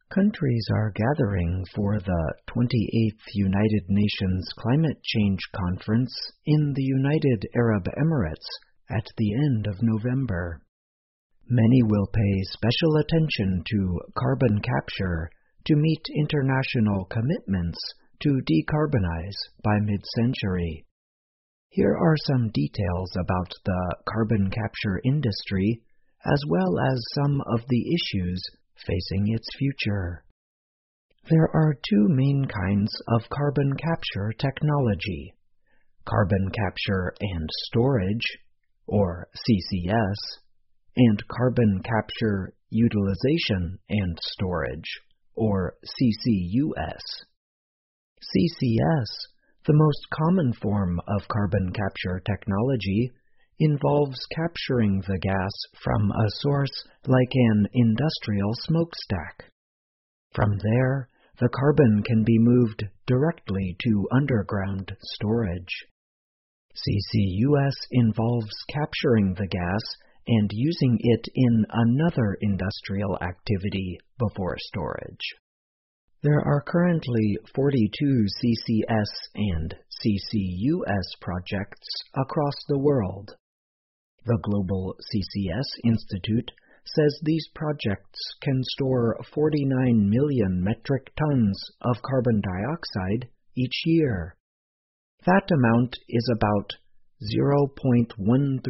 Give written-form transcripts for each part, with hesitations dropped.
Countries are gathering for the 28th United Nations Climate Change Conference in the United Arab Emirates at the end of November. Many will pay special attention to carbon capture to meet international commitments to decarbonize by mid-century. Here are some details about the carbon capture industry, as well as some of the issues facing its future. There are two main kinds of carbon capture technology: carbon capture and storage, or CCS, and carbon capture utilization and storage, or CCUS. CCS, the most common form of carbon capture technology, involves capturing the gas from a source like an industrial smokestack. From there, the carbon can be moved directly to underground storage. CCUS involves capturing the gas and using it in another industrial activity before storage. There are currently 42 CCS and CCUS projects across the world. The Global CCS Institute says these projects can store 49 million metric tons of carbon dioxide each year. That amount is about 0.13%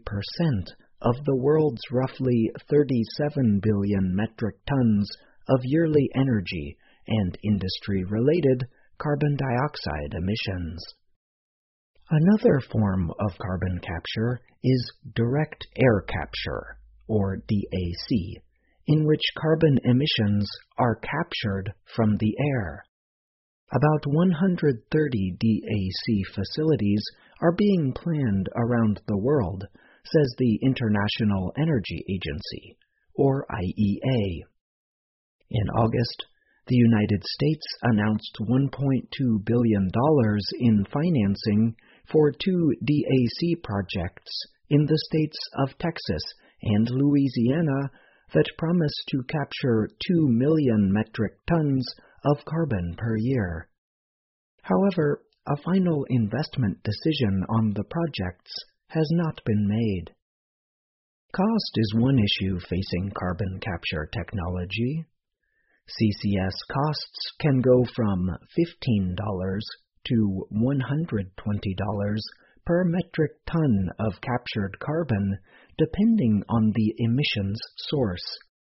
of the world's roughly 37 billion metric tons of yearly energy and industry-related carbon dioxide emissions. Another form of carbon capture is direct air capture, or DAC, in which carbon emissions are captured from the air. About 130 DAC facilities are being planned around the world, says the International Energy Agency, or IEA. In August, the United States announced $1.2 billion in financing for 2 DAC projects in the states of Texas and Louisiana that promise to capture 2 million metric tons of carbon per year. However, a final investment decision on the projects has not been made. Cost is one issue facing carbon capture technology. CCS costs can go from $15 to $120 per metric ton of captured carbon, depending on the emissions source.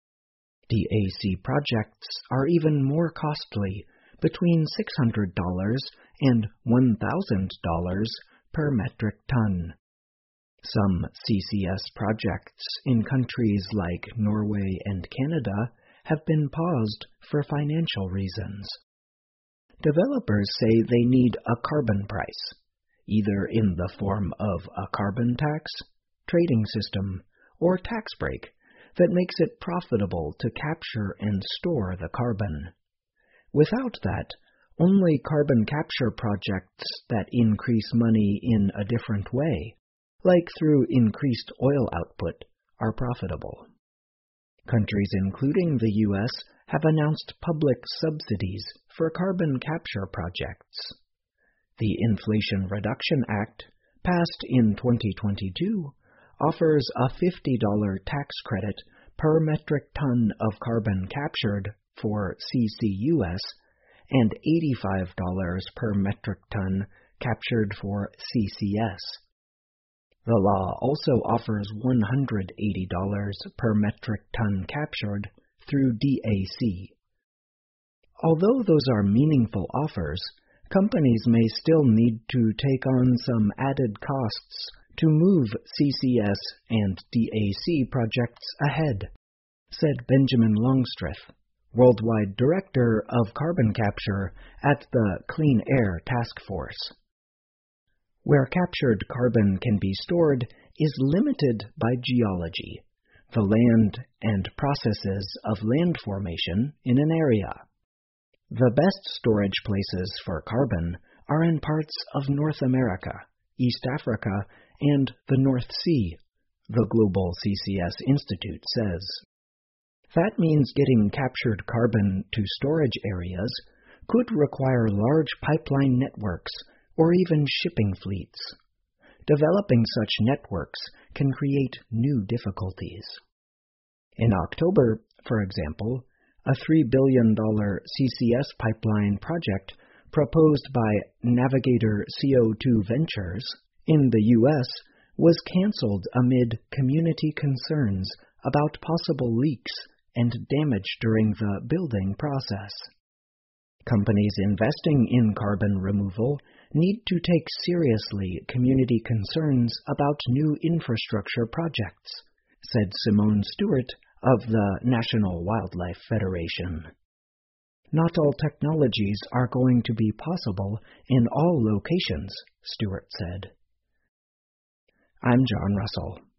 DAC projects are even more costly, between $600 and $1,000 per metric ton. Some CCS projects in countries like Norway and Canada have been paused for financial reasons. Developers say they need a carbon price, either in the form of a carbon tax, trading system, or tax break that makes it profitable to capture and store the carbon. Without that, only carbon capture projects that increase money in a different way, like through increased oil output, are profitable. Countries including the U.S. have announced public subsidies for carbon capture projects. The Inflation Reduction Act, passed in 2022, offers a $50 tax credit per metric ton of carbon captured for CCUS and $85 per metric ton captured for CCS. The law also offers $180 per metric ton captured through DAC. Although those are meaningful offers, companies may still need to take on some added costs to move CCS and DAC projects ahead, said Benjamin Longstreth, Worldwide Director of Carbon Capture at the Clean Air Task Force. Where captured carbon can be stored is limited by geology, the land and processes of land formation in an area. The best storage places for carbon are in parts of North America, East Africa, and the North Sea, the Global CCS Institute says. That means getting captured carbon to storage areas could require large pipeline networks or even shipping fleets. Developing such networks can create new difficulties. In October, for example, a $3 billion CCS pipeline project proposed by Navigator CO2 Ventures in the U.S. was canceled amid community concerns about possible leaks and damage during the building process. Companies investing in carbon removal need to take seriously community concerns about new infrastructure projects, said Simone Stewart of the National Wildlife Federation. Not all technologies are going to be possible in all locations, Stewart said. I'm John Russell.